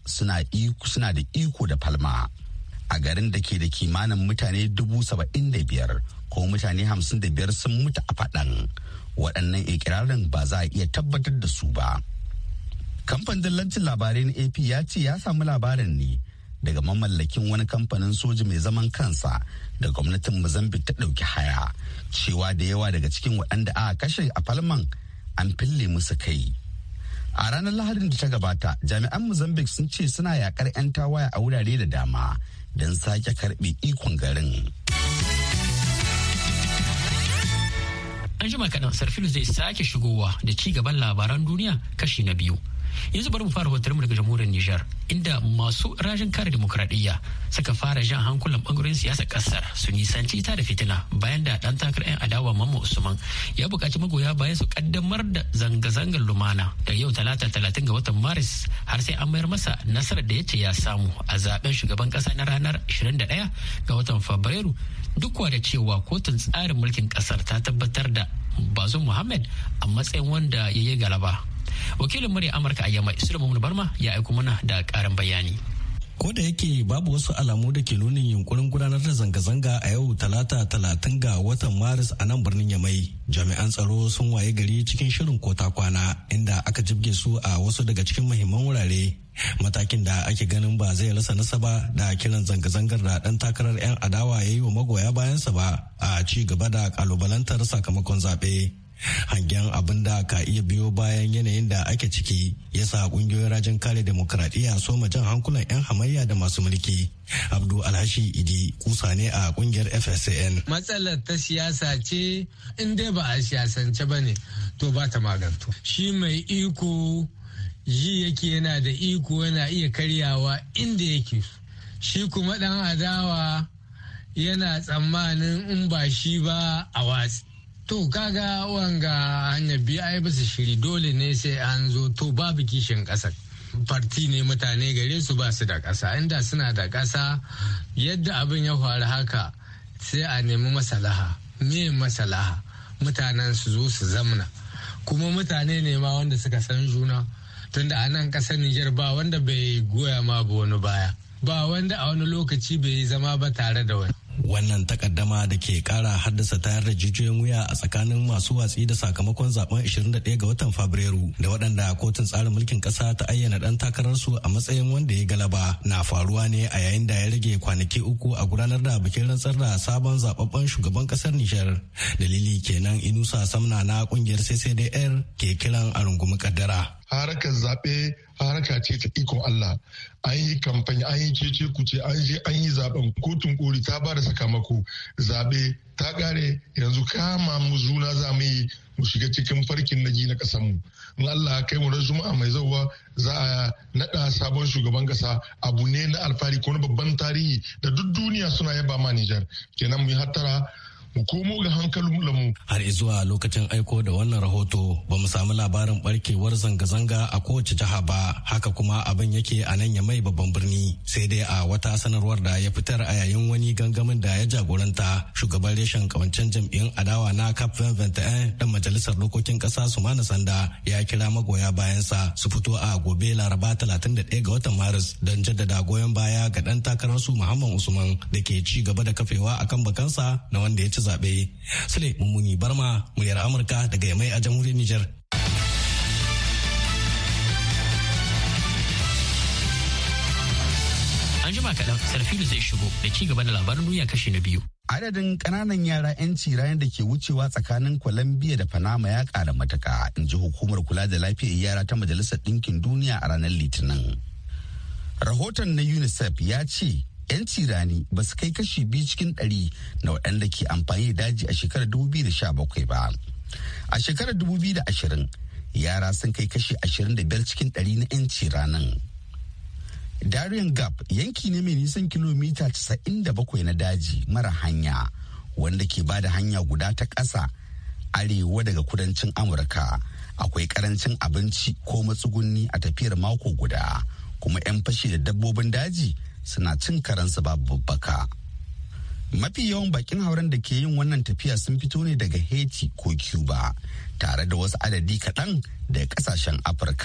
suna da iko da Palma. A garin da ke da kimanin mutane 75,000 ko mutane 55 sun mutu a faɗan. Waɗannan ikirarin ba za a iya tabbatar da su ba. Kamfanin dillancin labarai na AP ya ce ya samu labarin ne daga mamallakin wani kamfanin soji mai zaman kansa da gwamnatin Mozambique ta ɗauki haya, cewa da yawa daga cikin waɗanda aka kashe a Palman an fille musu kai. A ranar Lahadin da ta gabata, jami'an Mozambique sun ce suna yakar 'yan tawaye a wurare da dama don sake karɓe ikon garin. An jima kaɗan Sarfilu zai sake shigowa da ci gaban labaran duniya kashi na biyu. Yanzu bari mu fara hotarmu daga jamhuriyar Nijar, inda masu rajin kare demokradiyya suka fara jan hankulan bangaren siyasar kasar su nisanci ta da fitina bayan da dan takarar 'yan adawa Mamman Usman ya buƙaci magoya bayan su kaddamar da zanga-zangar lumana da yau talata 30 ga watan Maris har sai an mayar masa nasarar da ya ce ya samu a zaben shugaban kasa na ranar 21 ga watan Fabrairu, duk da cewa kotun tsarin mulkin kasar ta tabbatar da Bazoum Mohammed a matsayin wanda ya yi galaba. Wakilin murya Amurka a Yamai Sulaiman Barma ya aiko mana da karin bayani. Ko da yake babu wasu alamu da ke nunin yunkurin gudanar da zanga-zanga a yau talata 30 ga watan Maris a nan birnin Yamai, jami'an tsaro sun waye gari cikin shirin kota kwana inda aka jibge su a wasu daga cikin muhimman wurare. Matakin da ake ganin ba zai rasa nasaba da kiran zanga-zangar da dan takarar 'yan adawa ya yi wa magoya bayansa ba a ci gaba da kalubalantar sakamakon zaɓe. Hangen abin da ka iya biyo bayan yanayin da ake ciki ya sa kungiyoyin rajin kare demokradiyya so jan hankulan 'yan hamayya da masu mulki. Abdu Alhashi Idi kusa ne a kungiyar FSAN. Matsalar ta siyasa ce, in dai ba a siyasance ba ne to ba ta maganto. Shi mai iko ji yake yana da iko yana iya karyawa inda yake. Shi kuma dan adawa yana tsammanin in ba shi ba a watsi. To kaga wanga hanyar biyu ai basu shiri, dole ne sai an zo, to babu kishin ƙasa. Farti ne mutane gare su ba su da ƙasa, inda suna da ƙasa yadda abin ya faru haka sai a nemi masalaha. Me masalaha? Mutanen su zo su zamna, kuma mutane ne ma wanda suka san juna, tunda a nan ƙasar Nijar ba wanda bai goya ma ba wani baya, ba wanda a wani lokaci bai zama ba tare da wani. Wannan takaddama da ke kara haddasa tayar da jijiyoyin wuya a tsakanin masu watsi da sakamakon zaben 21 ga watan Fabrairu da waɗanda kotun tsarin mulkin ƙasa ta ayyana ɗan takararsu a matsayin wanda ya galaba na faruwa ne a yayin da ya rage kwanaki 3 a gudanar da bikin rantsar da sabon zababben shugaban ƙasar Nijar. Dalili kenan Inusa Samna na ƙungiyar CCDR ke kiran a rungumi kaddara. Harkar zaɓe haraka ce ta ikon Allah. An yi kamfani, an yi cece kuce, an je an yi zaben, kotun koli ta ba da sakamako, zaɓe ta ƙare, yanzu kama mu juna za mu yi mu shiga cikin farkin naji na ƙasarmu. In Allah kai mu juma'a mai zauwa za a naɗa sabon shugaban ƙasa, abu ne na alfahari ko na babban tarihi da duk duniya suna yaba ma Nijar. Kenan mu yi hattara mu komo ga hankalinmu. Har zuwa lokacin aiko da wannan rahoto ba mu samu labarin barkewar zanga-zanga a kowace jiha ba, haka kuma abin yake a nan Yamai babban birni, sai dai a wata sanarwar da ya fitar a yayin wani gangamin da ya jagoranta, shugaban reshen kawancen jam'iyyun adawa na CAP 2021 dan majalisar dokokin kasa Sumana Sanda ya kira magoya bayansa su fito a gobe Laraba 31 ga watan Maris don jaddada goyon baya ga dan takararsu Muhammad Usman da ke ci gaba da kafewa akan bakansa na wanda ya ci zaɓe. Sule Mummuni Barma, muryar Amurka daga Yamai a jamhuriyar Nijar. An jima kaɗan Sarfilu zai shigo da ci gaba da labarin duniya kashi na biyu. Adadin ƙananan yara 'yanci ranar da ke wucewa tsakanin Colombia da Panama ya ƙara matuka, in ji hukumar kula da lafiyar yara ta Majalisar Ɗinkin Duniya a ranar Litinin. Rahoton na UNICEF ya ce 'yanci rani ba su kai kashi 2 cikin 100 na waɗanda ke amfani da daji a shekarar 2017 ba. A shekarar 2020 yara sun kai kashi 25 cikin 100 na 'yanci ranin. Darien Gap yanki ne mai nisan kilomita 97 na daji mara hanya wanda ke bada hanya guda ta ƙasa arewa daga kudancin Amurka. Akwai karancin abinci ko matsugunni a tafiyar mako guda, kuma 'yan fashi da dabbobin daji suna cin karansu babu babbaka. Mafi yawan bakin hauren da ke yin wannan tafiya sun fito ne daga Haiti ko Cuba, tare da wasu adadi kaɗan daga ƙasashen Afirka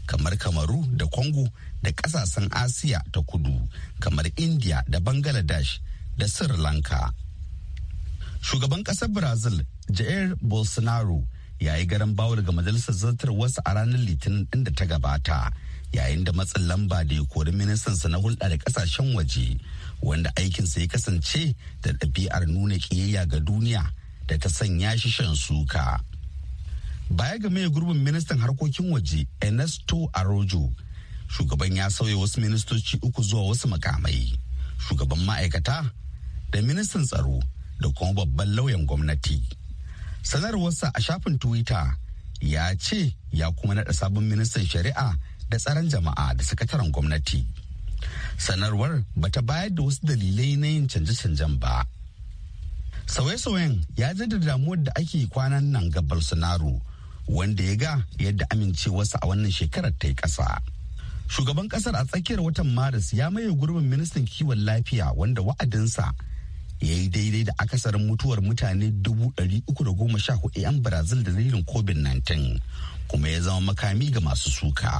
kamar Kamaru da Congo da ƙasashen Asiya ta kudu kamar India da Bangladesh da Sri Lanka. Shugaban ƙasar Brazil, Jair Bolsonaro, ya yi garan bawul ga majalisar zartarwarsa a ranar Litinin ɗin da ta gabata, yayin da matsin lamba da ya kori ministansa na hulɗa da ƙasashen waje, wanda aikinsa ya kasance da ɗabi'ar nuna ƙiyayya ga duniya da ta sanya shi shan suka. Baya ga mai gurbin ministan harkokin waje Ernesto Araújo, shugaban ya sauya wasu ministoci 3 zuwa wasu makamai, shugaban ma'aikata da ministan tsaro da kuma babban lauyan gwamnati. Sanarwarsa a shafin Twitter ya ce ya kuma naɗa sabon ministan shari'a da tsaron jama'a da sakataren gwamnati. Sanarwar bata bayar da wasu dalilai na yin canje-canjen ba. Sauye-sauyen ya jaddada damuwar da ake kwanan nan ga Bolsonaro, wanda ya ga yadda amincewarsa a wannan shekarar ta yi ƙasa. Shugaban ƙasar a tsakiyar watan Maris ya maye gurbin ministan kiwon lafiya wanda wa'adinsa ya yi daidai da akasarin mutuwar mutane 314 'yan Brazil da dalilin COVID-19, kuma ya zama makami ga masu suka.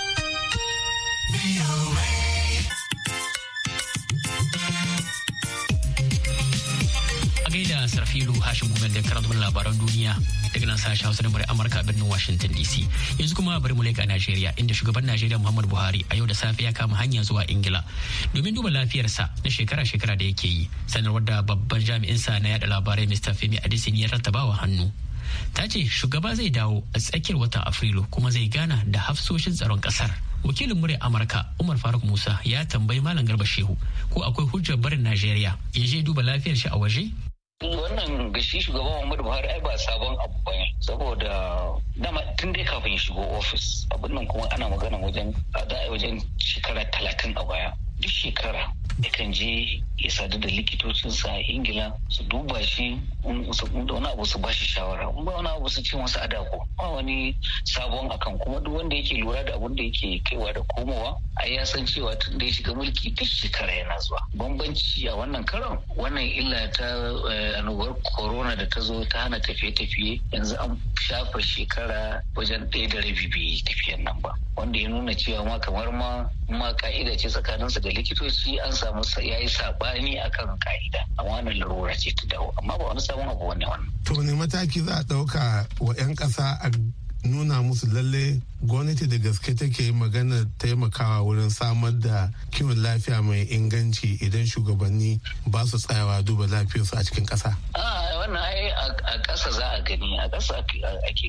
gaida Sarfilu Hashim Gumen da karatun labaran duniya daga nan sashen Hausa da murai Amurka a birnin Washington DC. Yanzu kuma bari mu leƙa Najeriya, inda shugaban Najeriya Muhammadu Buhari a yau da safe ya kama hanya zuwa Ingila domin duba lafiyarsa na shekara-shekara da yake yi. Sanarwar da babban jami'in sa na yada labarai Mr. Femi Adesina ya rattabawa hannu ta ce shugaba zai dawo a tsakiyar watan Afrilu kuma zai gana da hafsoshin tsaron kasar. Wakilin murya Amurka Umar Faruk Musa ya tambayi Malam Garba Shehu ko akwai hujjar barin Najeriya ya je duba lafiyar shi a waje. Wannan gashi shugaban Muhammadu Buhari ai ba sabon abu ba ne, saboda dama tun dai kafin ya shigo ofis abin nan kuma ana magana wajen shekara 30 a baya. Duk shekara yakan je ya sadu da likitocinsa a Ingila su duba shi, da wani abu su ba shi shawara, ba wani abu su ce masa adako, ba wani sabon akan. Kuma duk wanda yake lura da abin da yake kaiwa da komowa ai ya san cewa tun da ya shiga mulki duk shekara yana zuwa. Bambanci a wannan karon, wannan illa ta annobar corona da ta zo ta hana tafiye-tafiye, yanzu an shafa shekara wajen 1.5 bai yi tafiyan nan ba, wanda ya nuna cewa ma kamar ma ka'ida ce tsakaninsa da likitoci an samu ya yi sabani akan ka'ida, amma wannan larura ce ta dawo, amma ba wani sabon abu wannan. To ne mataki za a ɗauka wa 'yan ƙasa a nuna musu lalle gwamnati da gaske take magana taimakawa wurin samar da kiwon lafiya mai inganci idan shugabanni ba su tsayawa duba lafiyarsu a cikin ƙasa? Wannan ai a ƙasa za a gani, a ƙasa ake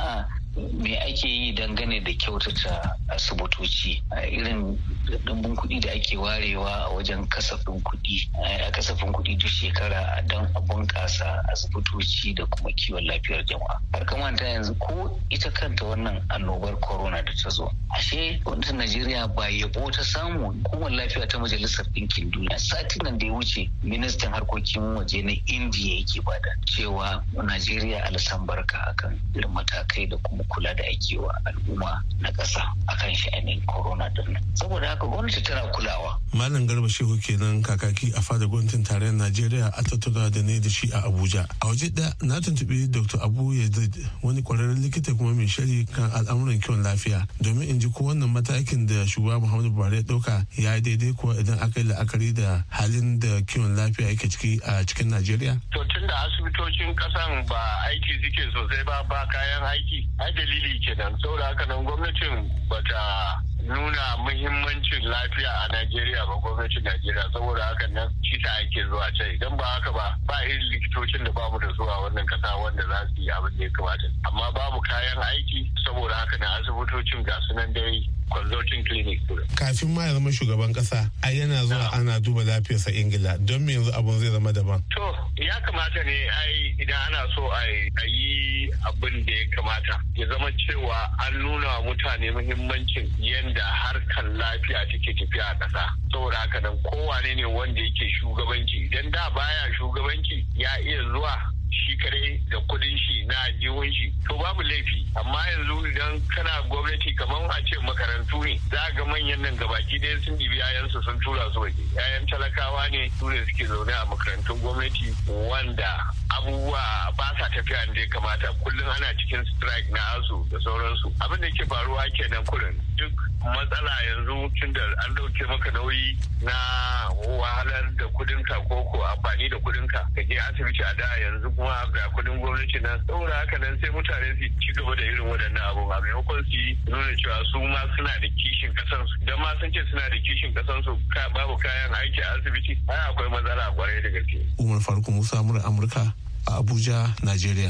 me ake yi dangane da kyautata asibitoci, irin ɗumbin kuɗi da ake warewa a wajen kasafin kuɗi duk shekara don a bunƙasa asibitoci da kuma kiwon lafiyar jama'a. Har kamanta yanzu ko ita kanta wannan annobar corona da ta zo, ashe gwamnatin Najeriya ba yabo ta samu. Hukumar lafiya ta Majalisar Ɗinkin Duniya satin nan da ya wuce ministan harkokin waje na Indiya yake bada cewa Najeriya alasan barka akan irin matakai da kuma kula da ake wa al'umma na ƙasa akan sha'anin corona din nan. Saboda haka gwamnati tana kulawa. Malam Garba Shehu kenan, kakaki a fadar gwamnatin tarayyar Najeriya, a tattauna da ne da shi a Abuja. A waje ɗaya na tuntuɓi Dr. Abu Yazid, wani ƙwararren likita kuma mai shari kan al'amuran kiwon lafiya, domin in ji ko wannan matakin da shugaba Muhammadu Buhari ya ɗauka ya daidai kuwa idan aka yi la'akari da halin da kiwon lafiya yake ciki a cikin Najeriya. To tun da asibitocin ƙasan ba aiki suke sosai ba kayan aiki, ai dalili kenan. Saboda haka nan gwamnatin bata nuna muhimmancin lafiya a Najeriya ba, gwamnatin Najeriya. Saboda haka nan shi ta ake zuwa can. Idan ba haka ba irin likitocin da bamu da zuwa wannan kasa wanda za su yi abin da ya kamata. Amma babu kayan aiki, saboda haka nan asibitocin ga su nan dai consulting clinic. Kafin ma ya zama shugaban kasa, ai yana zuwa ana duba lafiyarsa Ingila, don me yanzu abun zai zama daban? To ya kamata ne ai idan ana so a yi abin da ya kamata ya zama cewa an nuna wa mutane muhimmancin yadda harkar lafiya take tafiya a ƙasa. Saboda haka nan kowane ne wanda yake shugabanci, idan da baya shugabanci ya iya zuwa shi kadai da kudin shi na jiwon shi, to babu laifi. Amma yanzu idan kana gwamnati kamar a ce makarantu ne, za ga manyan nan gabaki ɗaya sun ɗibi yayansu sun tura su waje. Yayan talakawa ne su ne suke zaune a makarantun gwamnati wanda abubuwa ba sa tafiya da ya kamata. Kullum ana cikin strike na asu da sauransu. Abin da ke faruwa kenan kullum. Duk matsala yanzu tun da an dauke maka nauyi na wahalar da kudinka ko amfani da kudinka ka je asibiti a da, yanzu kuma ga kudin gwamnati na saboda haka nan sai mutane su ci gaba da irin waɗannan abu a maimakon su nuna cewa su ma suna da kishin kasansu. Idan ma sun ce suna da kishin kasansu babu kayan aiki a asibiti ai akwai matsala kwarai da gaske. Umar Faruk Musa, murar Amurka a Abuja, Najeriya.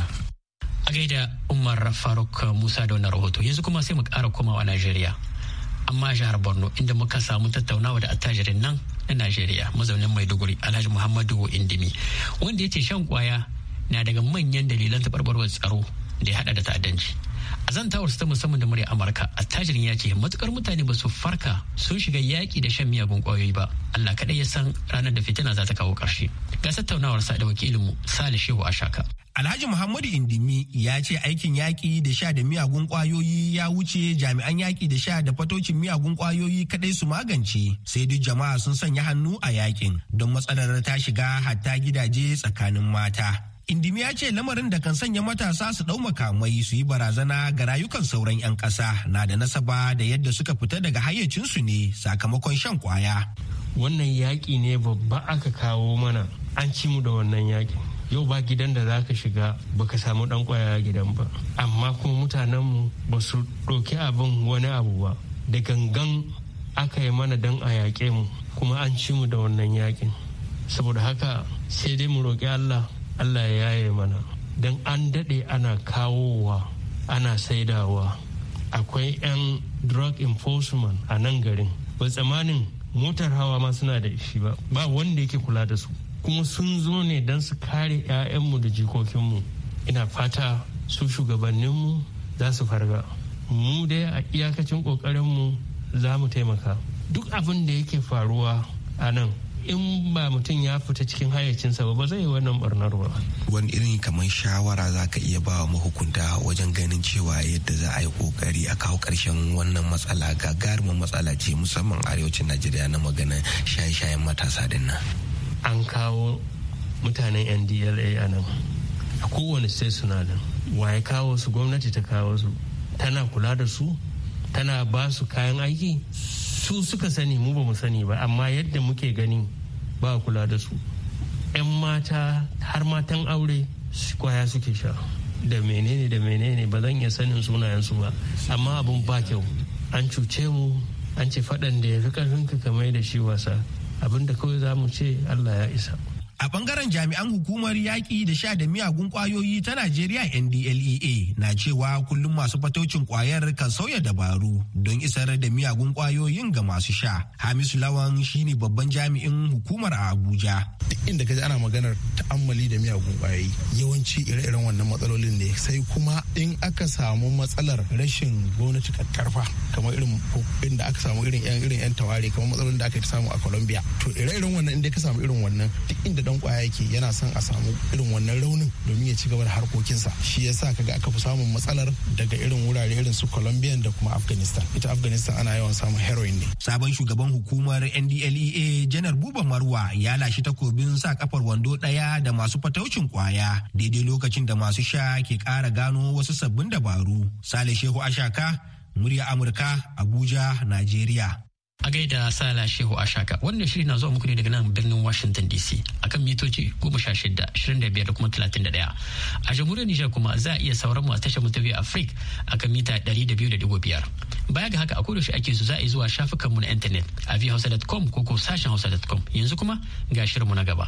A gaida Umar Faruk Musa da wannan rahoto. Yanzu kuma sai mu ƙara komawa Najeriya. Amma jihar Borno inda muka samu tattaunawa da attajirin nan na Najeriya mazaunin Maiduguri Alhaji Muhammadu Indimi, wanda ya ce shan kwaya na daga manyan dalilan taɓarɓarwar tsaro da ya haɗa da ta'addanci. A zantawar ta musamman da murya Amurka, attajirin ya ce matukar mutane ba su farka sun shiga yaƙi da shan miyagun ƙwayoyi ba, Allah kaɗai ya san ranar da fitina za ta kawo ƙarshe. Ga tattaunawarsa da wakilinmu Sale Shehu Ashaka. Alhaji Muhammadu Indimi ya ce aikin yaƙi da sha da miyagun ƙwayoyi ya wuce jami'an yaƙi da sha da fatocin miyagun ƙwayoyi kaɗai su magance, sai duk jama'a sun sanya hannu a yaƙin don matsalar ta shiga hatta gidaje tsakanin mata. Indimi ya ce lamarin da kan sanya matasa su ɗau makamai su yi barazana ga rayukan sauran 'yan ƙasa na da nasaba da yadda suka fita daga hayyacinsu ne sakamakon shan ƙwaya. Wannan yaƙi ne babba aka kawo mana, an ci mu da wannan yaƙin. Yau ba gidan da za ka shiga baka samu dan kwaya gidan ba, amma kuma mutanenmu ba su ɗauki abin wani abu ba, da gangan aka yi mana dan a yaƙe mu, kuma an ci mu da wannan yaƙin. Saboda haka sai dai mu roƙi Allah ya yaye mana, don an daɗe ana kawowa ana saidawa. Akwai 'yan drug enforcement a nan garin, ba tsammanin motar hawa ma suna da shi ba wanda yake kula da su, kuma sun zo ne don su kare 'ya'yanmu da jikokinmu. Ina fata su shugabanninmu za su farga. Mu dai a iyakacin ƙoƙarinmu za mu taimaka. Duk abin da yake faruwa a nan, in ba mutum ya fita cikin hayyacinsa ba zai yi wannan barnar ba. Wani irin kamar shawara za ka iya ba wa mahukunta wajen ganin cewa yadda za a yi kokari a kawo ƙarshen wannan matsala, gagarumin matsala ce musamman arewacin Najeriya na maganar shaye-shayen matasa din nan. An kawo mutanen NDLA a nan, a kowane state suna nan. Waye kawo su? Gwamnati ta kawo su, tana kula da su, tana ba su kayan aiki. Su suka sani, mu ba mu sani ba, amma yadda muke gani ba kula da su. 'Yan mata har matan aure kwaya suke sha, da menene ba zan iya sanin sunayensu ba, amma abun ba kyau. An cuce mu, an ce faɗan da ya fi ƙarfinka ka mai da shi wasa. Abinda kawai za mu ce Allah ya isa. A bangaren jami'an hukumar yaƙi da sha da miyagun ƙwayoyi ta Najeriya NDLEA na cewa kullum masu fatocin ƙwayar kan sauya dabaru don isar da miyagun ƙwayoyin ga masu sha. Hamisu Lawan shine babban jami'in hukumar a Abuja. Duk inda kaji ana maganar ta'ammali da miyagun ƙwayoyi, yawanci ire-iren wannan matsalolin ne, sai kuma in aka samu matsalar rashin gwamnati karfa, kamar irin inda aka samu irin 'yan taware, kamar matsalolin da aka samu a Colombia. To ire-iren wannan inda ka samu irin wannan, duk inda dan kwaya yake yana son a samu irin wannan raunin domin ya ci gaba da harkokinsa. Shi yasa kaga aka fi samun matsalar daga irin wurare irin su Colombia da kuma Afghanistan. Ita Afghanistan ana yawan samun heroin ne. Sabon shugaban hukumar NDLEA Janar Buba Marwa ya lashi takobin sa kafar wando daya da masu fataucin kwaya daidai lokacin da masu sha ke ƙara gano wasu sabbin dabaru. Sale Shehu Ashaka, murya Amurka, Abuja, Najeriya. A gaida Sala Shehu Ashaka, wannan shirin na zuwa muku ne daga nan birnin Washington DC akan mitoci 16, 25 da kuma 31. A jamhuriyar Nijar kuma za a iya sauran mu a tashar mu ta Africa akan mita 200.5. Baya ga haka a kodayaushe ake so za a yi zuwa shafukan mu na intanet a vhausa.com ko sashen hausa.com. Yanzu kuma ga shirin mu na gaba.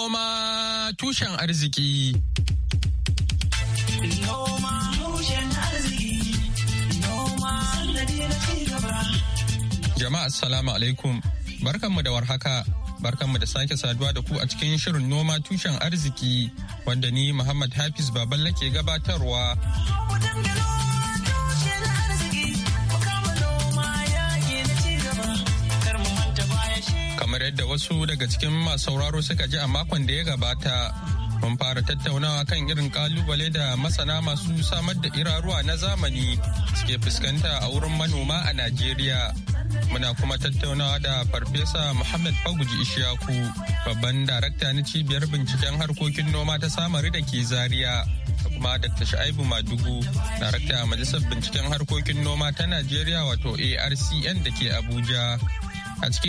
Noma tushen arziki. Noma tushen arziki. Noma sannadi na ci gaba. Jama'a assalamu alaikum, barkanmu da warhaka, barkanmu da sake saduwa da ku a cikin shirin noma tushen arziki wanda ni Muhammad Hafiz Baballe ke gabatarwa. Kamar yadda wasu daga cikin masu sauraro suka ji a makon da ya gabata, mun fara tattaunawa kan irin kalubale da masana masu samar da iraruwa na zamani suke fuskanta a wurin manoma a Najeriya. Muna kuma tattaunawa da Farfesa Muhammad Faguji Ishaku, babban darakta na cibiyar binciken harkokin noma ta Samari da ke Zaria, da kuma Dr. Sha'ibu Madugu, darakta a Majalisar Binciken Harkokin Noma ta Najeriya wato ARCN da ke Abuja. A cikin